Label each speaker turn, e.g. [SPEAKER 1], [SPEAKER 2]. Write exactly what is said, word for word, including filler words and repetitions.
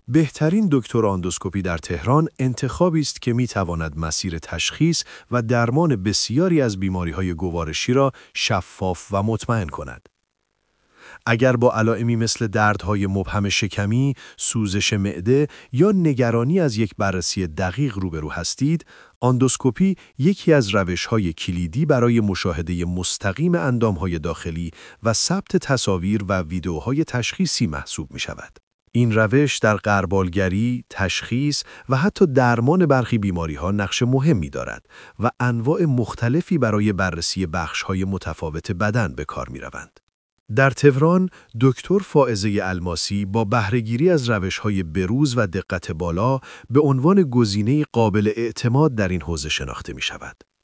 [SPEAKER 1] بهترین دکتر اندوسکوپی در تهران انتخابی است که می‌تواند مسیر تشخیص و درمان بسیاری از بیماری‌های گوارشی را شفاف و مطمئن کند. اگر با علائمی مثل دردهای مبهم شکمی، سوزش معده یا نگرانی از یک بررسی دقیق روبرو هستید، اندوسکوپی یکی از روش‌های کلیدی برای مشاهده مستقیم اندام‌های داخلی و ثبت تصاویر و ویدئوهای تشخیصی محسوب می‌شود. این روش در غربالگری، تشخیص و حتی درمان برخی بیماری‌ها نقش مهمی دارد و انواع مختلفی برای بررسی بخش‌های متفاوت بدن به کار می‌روند. در تهران، دکتر فائزه الماسی با بهره‌گیری از روش‌های بروز و دقت بالا به عنوان گزینه قابل اعتماد در این حوزه شناخته می‌شود.